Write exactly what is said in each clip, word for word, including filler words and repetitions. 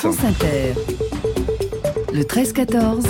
France Inter. Le treize quatorze.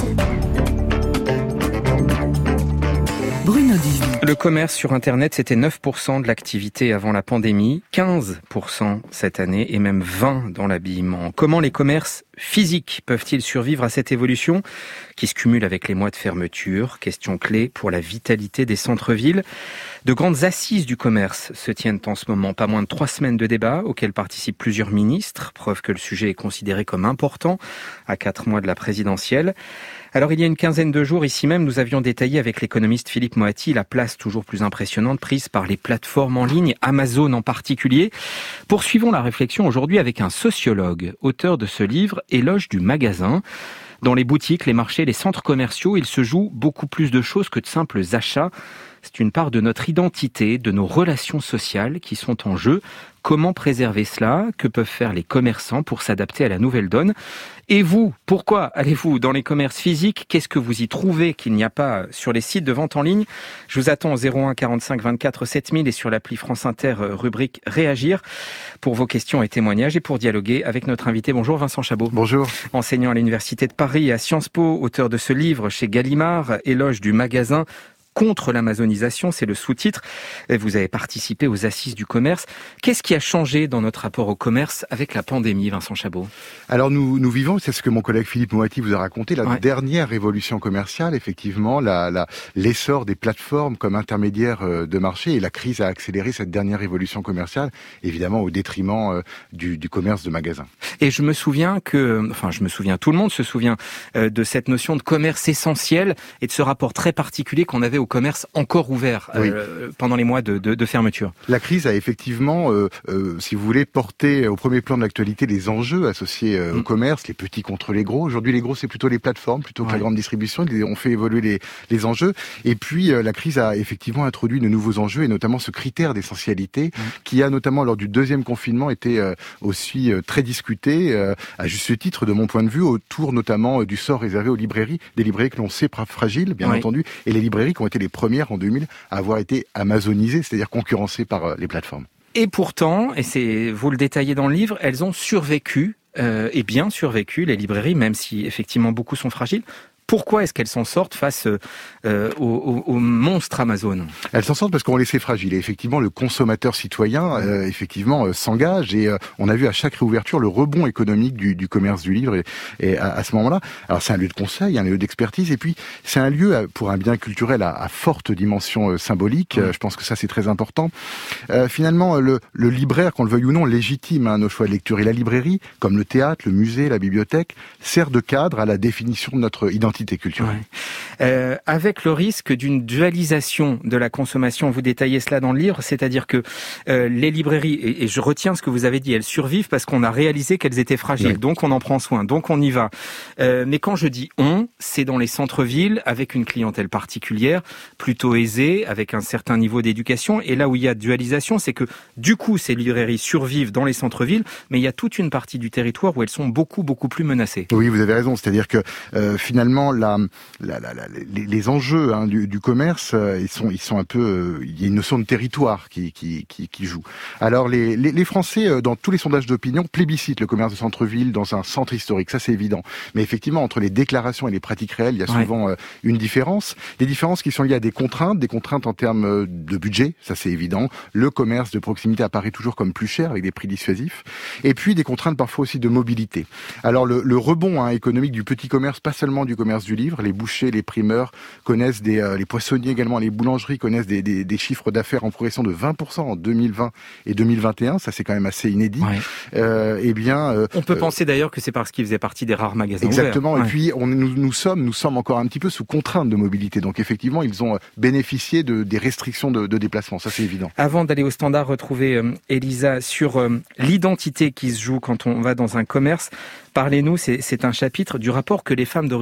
Bruno Dubuis. Le commerce sur Internet, c'était neuf pour cent de l'activité avant la pandémie, quinze pour cent cette année et même vingt pour cent dans l'habillement. Comment les commerces physiques peuvent-ils survivre à cette évolution qui se cumule avec les mois de fermeture? Question clé pour la vitalité des centres-villes. De grandes assises du commerce se tiennent en ce moment. Pas moins de trois semaines de débats auxquels participent plusieurs ministres. Preuve que le sujet est considéré comme important à quatre mois de la présidentielle. Alors, il y a une quinzaine de jours, ici même, nous avions détaillé avec l'économiste Philippe Moati la place toujours plus impressionnante prise par les plateformes en ligne, Amazon en particulier. Poursuivons la réflexion aujourd'hui avec un sociologue, auteur de ce livre, Éloge du magasin. Dans les boutiques, les marchés, les centres commerciaux, il se joue beaucoup plus de choses que de simples achats. C'est une part de notre identité, de nos relations sociales qui sont en jeu. Comment préserver cela? Que peuvent faire les commerçants pour s'adapter à la nouvelle donne? Et vous, pourquoi allez-vous dans les commerces physiques? Qu'est-ce que vous y trouvez qu'il n'y a pas sur les sites de vente en ligne? Je vous attends au zéro un quarante-cinq vingt-quatre sept mille et sur l'appli France Inter, rubrique Réagir, pour vos questions et témoignages et pour dialoguer avec notre invité. Bonjour Vincent Chabot. Bonjour. Enseignant à l'Université de Paris et à Sciences Po, auteur de ce livre chez Gallimard, Éloge du magasin contre l'amazonisation, c'est le sous-titre. Vous avez participé aux assises du commerce. Qu'est-ce qui a changé dans notre rapport au commerce avec la pandémie, Vincent Chabot? Alors nous nous vivons, c'est ce que mon collègue Philippe Moati vous a raconté, la ouais. dernière révolution commerciale, effectivement, la, la, l'essor des plateformes comme intermédiaires de marché, et la crise a accéléré cette dernière révolution commerciale, évidemment au détriment du, du commerce de magasin. Et je me souviens que, enfin je me souviens, tout le monde se souvient de cette notion de commerce essentiel et de ce rapport très particulier qu'on avait au commerce encore ouvert oui. euh, pendant les mois de, de, de fermeture. La crise a effectivement, euh, euh, si vous voulez, porté au premier plan de l'actualité les enjeux associés euh, mmh. au commerce, les petits contre les gros. Aujourd'hui, les gros, c'est plutôt les plateformes, plutôt que ouais. la grande distribution. On fait évoluer les, les enjeux. Et puis, euh, la crise a effectivement introduit de nouveaux enjeux, et notamment ce critère d'essentialité, mmh. qui a notamment, lors du deuxième confinement, été euh, aussi euh, très discuté, euh, à juste titre, de mon point de vue, autour notamment euh, du sort réservé aux librairies, des librairies que l'on sait fragiles, bien ouais. entendu, et les librairies qui ont été les premières en deux mille à avoir été amazonisées, c'est-à-dire concurrencées par les plateformes. Et pourtant, et c'est vous le détaillez dans le livre, elles ont survécu, euh, et bien survécu, les librairies, même si effectivement beaucoup sont fragiles. Pourquoi est-ce qu'elles s'en sortent face euh, au, au, au monstre Amazon? Elles s'en sortent parce qu'on les sait fragiles. Et effectivement, le consommateur citoyen, euh, effectivement, euh, s'engage. Et euh, on a vu à chaque réouverture le rebond économique du, du commerce du livre. Et, et à, à ce moment-là, alors c'est un lieu de conseil, un lieu d'expertise. Et puis, c'est un lieu pour un bien culturel à, à forte dimension euh, symbolique. Euh, je pense que ça, c'est très important. Euh, finalement, le, le libraire, qu'on le veuille ou non, légitime hein, nos choix de lecture. Et la librairie, comme le théâtre, le musée, la bibliothèque, sert de cadre à la définition de notre identité culturelle. Ouais. Euh, avec le risque d'une dualisation de la consommation, vous détaillez cela dans le livre, c'est-à-dire que euh, les librairies, et, et je retiens ce que vous avez dit, elles survivent parce qu'on a réalisé qu'elles étaient fragiles, oui. donc on en prend soin, donc on y va. Euh, mais quand je dis on, c'est dans les centres-villes, avec une clientèle particulière, plutôt aisée, avec un certain niveau d'éducation, et là où il y a dualisation, c'est que du coup ces librairies survivent dans les centres-villes, mais il y a toute une partie du territoire où elles sont beaucoup, beaucoup plus menacées. Oui, vous avez raison, c'est-à-dire que euh, finalement, La, la, la, la, les, les enjeux hein, du, du commerce, euh, ils sont, ils sont un peu. Euh, il y a une notion de territoire qui, qui, qui, qui joue. Alors, les, les, les Français, euh, dans tous les sondages d'opinion, plébiscitent le commerce de centre-ville dans un centre historique. Ça, c'est évident. Mais effectivement, entre les déclarations et les pratiques réelles, il y a souvent ouais. euh, une différence. Des différences qui sont liées à des contraintes, des contraintes en termes de budget. Ça, c'est évident. Le commerce de proximité apparaît toujours comme plus cher, avec des prix dissuasifs. Et puis, des contraintes parfois aussi de mobilité. Alors, le, le rebond hein, économique du petit commerce, pas seulement du commerce du livre, les bouchers, les primeurs connaissent des, euh, les poissonniers également, les boulangeries connaissent des, des, des chiffres d'affaires en progression de vingt pour cent en deux mille vingt et deux mille vingt et un. Ça, c'est quand même assez inédit. Ouais. Euh, eh bien, euh, on peut euh, penser d'ailleurs que c'est parce qu'ils faisaient partie des rares magasins exactement. ouverts. Et ouais. puis, on, nous, nous sommes, nous sommes encore un petit peu sous contrainte de mobilité. Donc, effectivement, ils ont bénéficié de des restrictions de, de déplacement. Ça, c'est évident. Avant d'aller au standard, retrouver euh, Elisa sur euh, l'identité qui se joue quand on va dans un commerce. Parlez-nous, c'est, c'est un chapitre du rapport que les femmes d'origine africaine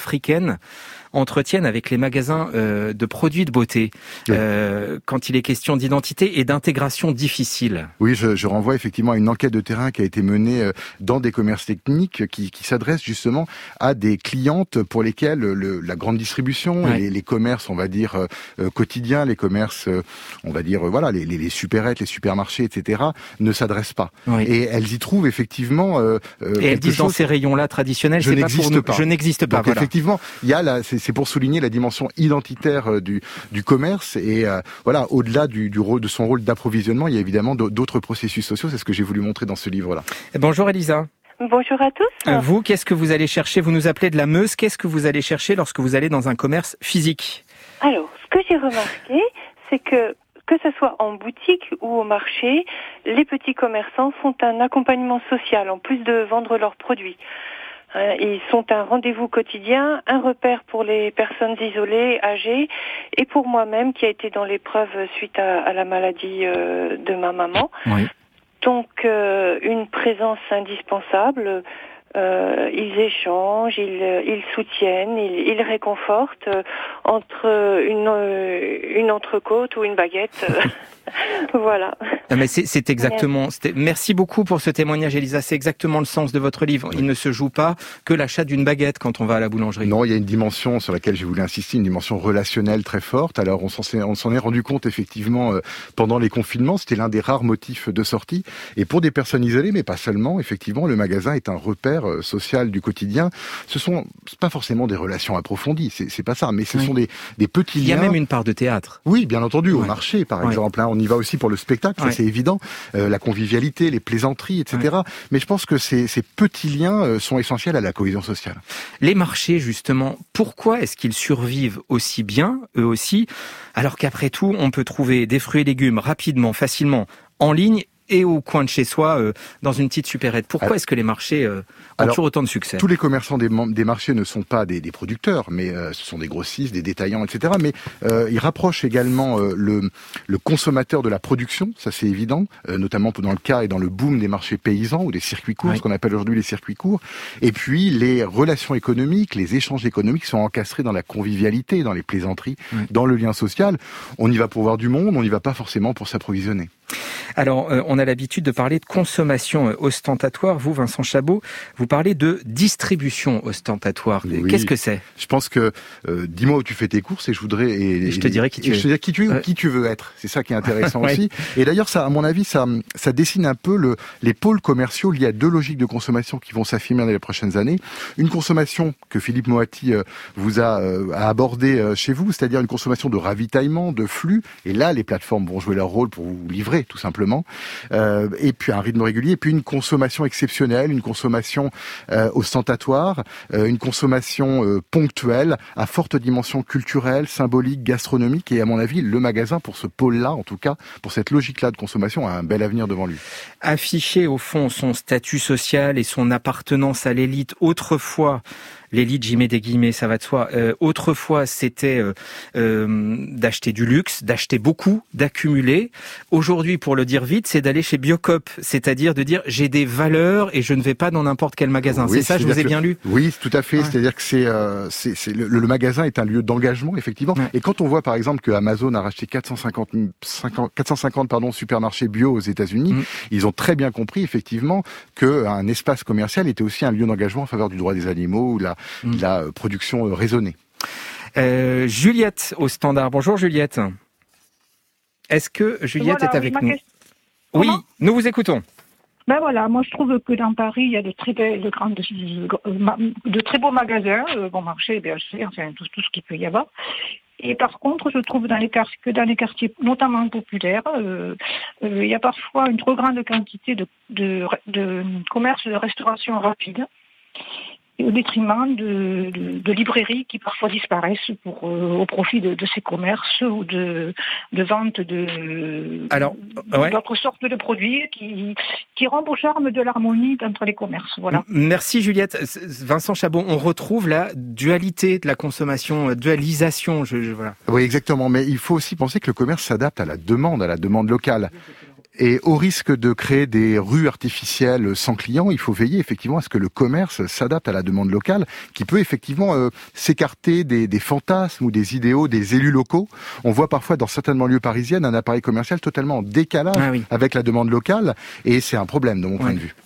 africaines entretiennent avec les magasins euh, de produits de beauté, oui. euh, quand il est question d'identité et d'intégration difficile. Oui, je, je renvoie effectivement à une enquête de terrain qui a été menée dans des commerces techniques qui, qui s'adresse justement à des clientes pour lesquelles le, la grande distribution, oui. les, les commerces, on va dire, euh, quotidiens, les commerces, euh, on va dire, euh, voilà, les, les, les supérettes, les supermarchés, et cetera, ne s'adressent pas. Oui. Et elles y trouvent effectivement... Euh, et elles disent chose, dans ces rayons-là traditionnels, c'est pas pour nous, pas. Je n'existe pas. Donc voilà. Effectivement, il y a la... C'est, c'est pour souligner la dimension identitaire du, du commerce et euh, voilà, au-delà du, du rôle de son rôle d'approvisionnement, il y a évidemment d'autres processus sociaux. C'est ce que j'ai voulu montrer dans ce livre-là. Bonjour Elisa. Bonjour à tous. Vous, qu'est-ce que vous allez chercher? Vous nous appelez de la Meuse. Qu'est-ce que vous allez chercher lorsque vous allez dans un commerce physique? Alors, ce que j'ai remarqué, c'est que que ce soit en boutique ou au marché, les petits commerçants font un accompagnement social en plus de vendre leurs produits. Ils sont un rendez-vous quotidien, un repère pour les personnes isolées, âgées, et pour moi-même qui a été dans l'épreuve suite à, à la maladie euh, de ma maman. Oui. Donc euh, une présence indispensable. Euh, ils échangent, ils, ils soutiennent, ils, ils réconfortent euh, entre une, euh, une entrecôte ou une baguette. Voilà. Non mais c'est, c'est exactement. Merci beaucoup pour ce témoignage, Elisa. C'est exactement le sens de votre livre. Il ne se joue pas que l'achat d'une baguette quand on va à la boulangerie. Non, il y a une dimension sur laquelle j'ai voulu insister, une dimension relationnelle très forte. Alors on s'en, on s'en est rendu compte effectivement euh, pendant les confinements. C'était l'un des rares motifs de sortie. Et pour des personnes isolées, mais pas seulement, effectivement, le magasin est un repère euh, social du quotidien. Ce sont c'est pas forcément des relations approfondies. C'est, c'est pas ça, mais ce oui. sont des, des petits liens. Il y a même une part de théâtre. Oui, bien entendu, ouais. au marché, par ouais. exemple. Hein, on y va aussi pour le spectacle, ouais. ça c'est évident, euh, la convivialité, les plaisanteries, et cetera. Ouais. Mais je pense que ces, ces petits liens euh, sont essentiels à la cohésion sociale. Les marchés, justement, pourquoi est-ce qu'ils survivent aussi bien, eux aussi, alors qu'après tout, on peut trouver des fruits et légumes rapidement, facilement, en ligne et au coin de chez soi, euh, dans une petite supérette. Pourquoi alors, est-ce que les marchés euh, ont alors, toujours autant de succès? Tous les commerçants des, des marchés ne sont pas des, des producteurs, mais euh, ce sont des grossistes, des détaillants, et cetera. Mais euh, ils rapprochent également euh, le, le consommateur de la production, ça c'est évident, euh, notamment dans le cas et dans le boom des marchés paysans ou des circuits courts, oui. ce qu'on appelle aujourd'hui les circuits courts. Et puis les relations économiques, les échanges économiques sont encastrés dans la convivialité, dans les plaisanteries, oui. dans le lien social. On y va pour voir du monde, on n'y va pas forcément pour s'approvisionner. Alors, euh, on a l'habitude de parler de consommation euh, ostentatoire. Vous, Vincent Chabot, vous parlez de distribution ostentatoire. Oui. Qu'est-ce que c'est? Je pense que, euh, dis-moi où tu fais tes courses et je voudrais... Et, et je te dirai qui tu es. Je te dirai qui tu es ouais. ou qui tu veux être. C'est ça qui est intéressant ouais. aussi. Et d'ailleurs, ça, à mon avis, ça, ça dessine un peu le, les pôles commerciaux liés à deux logiques de consommation qui vont s'affirmer dans les prochaines années. Une consommation que Philippe Moati euh, vous a, euh, a abordée euh, chez vous, c'est-à-dire une consommation de ravitaillement, de flux. Et là, les plateformes vont jouer leur rôle pour vous livrer, tout simplement. Euh, et puis un rythme régulier, et puis une consommation exceptionnelle, une consommation euh, ostentatoire, euh, une consommation euh, ponctuelle, à forte dimension culturelle, symbolique, gastronomique. Et à mon avis, le magasin, pour ce pôle-là, en tout cas, pour cette logique-là de consommation, a un bel avenir devant lui. Afficher, au fond, son statut social et son appartenance à l'élite, autrefois, l'élite, j'y mets des guillemets, ça va de soi. Euh, autrefois, c'était euh, euh, d'acheter du luxe, d'acheter beaucoup, d'accumuler. Aujourd'hui, pour le dire vite, c'est d'aller chez Biocop, c'est-à-dire de dire j'ai des valeurs et je ne vais pas dans n'importe quel magasin. Oui, c'est ça, je vous ai bien lu. Oui, tout à fait. Ouais. C'est-à-dire que c'est, euh, c'est, c'est le, le magasin est un lieu d'engagement, effectivement. Ouais. Et quand on voit, par exemple, que Amazon a racheté quatre cent cinquante, quatre cent cinquante pardon, supermarchés bio aux États-Unis, mmh. ils ont très bien compris, effectivement, qu'un espace commercial était aussi un lieu d'engagement en faveur du droit des animaux ou la Mmh. la production raisonnée. Euh, Juliette au standard. Bonjour Juliette. Est-ce que Juliette voilà, est avec oui, nous question. Oui, nous vous écoutons. Ben voilà, moi je trouve que dans Paris il y a de très belles, de grandes, de, de très beaux magasins, euh, bon marché, B H C, enfin tout, tout ce qu'il peut y avoir. Et par contre, je trouve dans les quartiers, que dans les quartiers notamment populaires, euh, euh, il y a parfois une trop grande quantité de, de, de commerces de restauration rapide, au détriment de, de, de librairies qui parfois disparaissent pour, euh, au profit de, de ces commerces ou de, de vente de, Alors, ouais. d'autres sortes de produits qui, qui rompent au charme de l'harmonie entre les commerces. Voilà. Merci Juliette. Vincent Chabot, on retrouve la dualité de la consommation, dualisation. Je, je, voilà. Oui, exactement. Mais il faut aussi penser que le commerce s'adapte à la demande, à la demande locale. Et au risque de créer des rues artificielles sans clients, il faut veiller effectivement à ce que le commerce s'adapte à la demande locale, qui peut effectivement euh, s'écarter des, des fantasmes ou des idéaux des élus locaux. On voit parfois dans certaines banlieues parisiennes un appareil commercial totalement en décalage ah oui. avec la demande locale, et c'est un problème de mon oui. point de vue.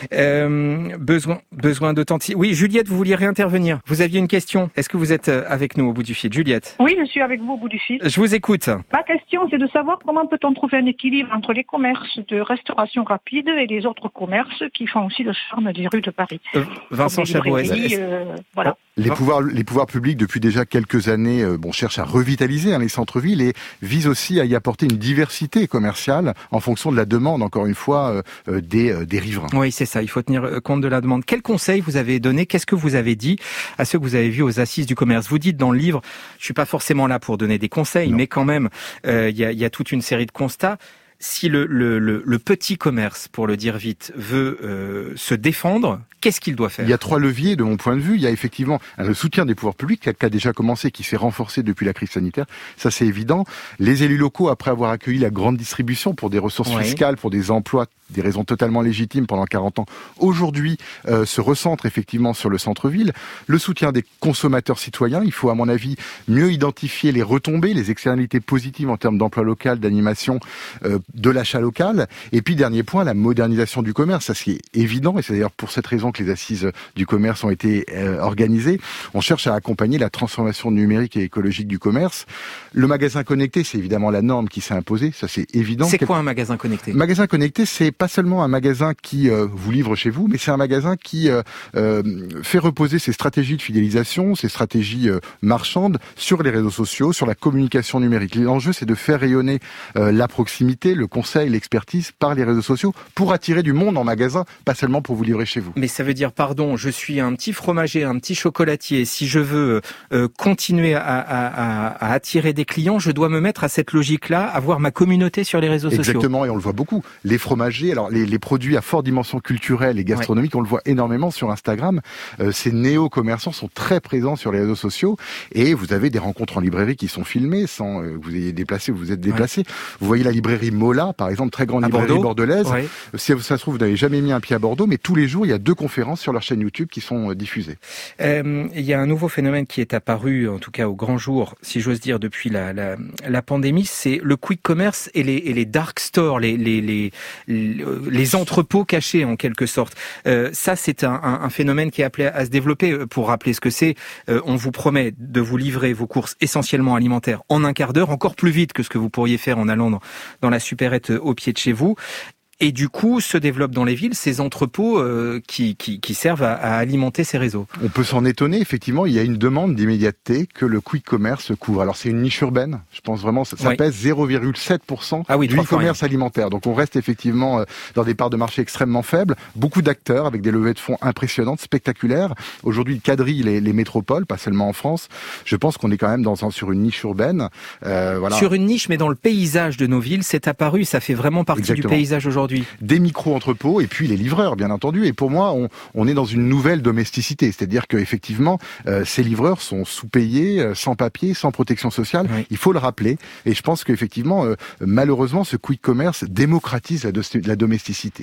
Euh, besoin, besoin d'authenticité. Oui, Juliette, vous vouliez réintervenir. Vous aviez une question. Est-ce que vous êtes avec nous au bout du fil, Juliette? Oui, je suis avec vous au bout du fil. Je vous écoute. Ma question, c'est de savoir comment peut-on trouver un équilibre entre les commerces de restauration rapide et les autres commerces qui font aussi le charme des rues de Paris. Euh, Vincent Chabot, euh, voilà. Les pouvoirs, les pouvoirs publics, depuis déjà quelques années, euh, bon, cherchent à revitaliser hein, les centres-villes et visent aussi à y apporter une diversité commerciale en fonction de la demande, encore une fois, euh, des, euh, des riverains. Oui, c'est ça. Il faut tenir compte de la demande. Quel conseil vous avez donné? Qu'est-ce que vous avez dit à ceux que vous avez vus aux assises du commerce? Vous dites dans le livre, je suis pas forcément là pour donner des conseils, non. mais quand même, il euh, y, a, y a toute une série de constats. Si le, le, le, le petit commerce, pour le dire vite, veut euh, se défendre, qu'est-ce qu'il doit faire? Il y a trois leviers de mon point de vue. Il y a effectivement le soutien des pouvoirs publics qui a déjà commencé, qui s'est renforcé depuis la crise sanitaire. Ça, c'est évident. Les élus locaux, après avoir accueilli la grande distribution pour des ressources oui. fiscales, pour des emplois, des raisons totalement légitimes pendant quarante ans, aujourd'hui euh, se recentrent effectivement sur le centre-ville. Le soutien des consommateurs citoyens. Il faut, à mon avis, mieux identifier les retombées, les externalités positives en termes d'emploi local, d'animation, euh, de l'achat local. Et puis, dernier point, la modernisation du commerce. Ça, c'est évident, et c'est d'ailleurs pour cette raison que les assises du commerce ont été euh, organisées. On cherche à accompagner la transformation numérique et écologique du commerce. Le magasin connecté, c'est évidemment la norme qui s'est imposée. Ça, c'est évident. C'est quoi un magasin connecté? Magasin connecté, c'est pas seulement un magasin qui euh, vous livre chez vous, mais c'est un magasin qui euh, euh, fait reposer ses stratégies de fidélisation, ses stratégies euh, marchandes sur les réseaux sociaux, sur la communication numérique. L'enjeu, c'est de faire rayonner euh, la proximité, le conseil, l'expertise par les réseaux sociaux pour attirer du monde en magasin, pas seulement pour vous livrer chez vous. Mais ça veut dire, pardon, je suis un petit fromager, un petit chocolatier. Si je veux euh, continuer à, à, à, à attirer des clients, je dois me mettre à cette logique-là, avoir ma communauté sur les réseaux sociaux. Exactement, et on le voit beaucoup. Les fromagers, alors les, les produits à forte dimension culturelle et gastronomique, ouais. on le voit énormément sur Instagram. Euh, ces néo-commerçants sont très présents sur les réseaux sociaux et vous avez des rencontres en librairie qui sont filmées sans euh, que vous ayez déplacé, vous vous êtes déplacé. Ouais. Vous voyez la librairie Mola, par exemple, très grande à librairie Bordeaux. bordelaise. Ouais. Si ça se trouve, vous n'avez jamais mis un pied à Bordeaux, mais tous les jours, il y a deux conférences sur leur chaîne YouTube qui sont diffusées. Euh, il y a un nouveau phénomène qui est apparu, en tout cas au grand jour, si j'ose dire, depuis la, la, la pandémie, c'est le quick commerce et les, et les dark stores, les, les, les, les, les entrepôts cachés en quelque sorte. Euh, ça, c'est un, un, un phénomène qui est appelé à se développer. Pour rappeler ce que c'est, euh, on vous promet de vous livrer vos courses essentiellement alimentaires en un quart d'heure, encore plus vite que ce que vous pourriez faire en allant dans, dans la supérette au pied de chez vous. Et du coup, se développent dans les villes ces entrepôts euh, qui, qui, qui servent à, à alimenter ces réseaux. On peut s'en étonner, effectivement, il y a une demande d'immédiateté que le quick commerce couvre. Alors c'est une niche urbaine, je pense vraiment, ça, ça oui. pèse zéro virgule sept pour cent ah oui, du e-commerce alimentaire. Donc on reste effectivement dans des parts de marché extrêmement faibles, beaucoup d'acteurs avec des levées de fonds impressionnantes, spectaculaires. Aujourd'hui, il quadrille les, les métropoles, pas seulement en France. Je pense qu'on est quand même dans, sur une niche urbaine. Euh, voilà. Sur une niche, mais dans le paysage de nos villes, c'est apparu, ça fait vraiment partie Exactement. du paysage aujourd'hui. Des micro-entrepôts et puis les livreurs, bien entendu. Et pour moi, on, on est dans une nouvelle domesticité. C'est-à-dire qu'effectivement, euh, ces livreurs sont sous-payés, euh, sans papier, sans protection sociale. Oui. Il faut le rappeler. Et je pense qu'effectivement, euh, malheureusement, ce quick commerce démocratise la, do- la domesticité.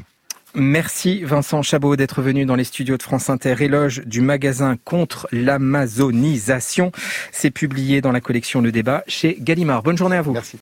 Merci Vincent Chabot d'être venu dans les studios de France Inter. Éloge du magasin contre l'amazonisation. C'est publié dans la collection Le Débat chez Gallimard. Bonne journée à vous. Merci.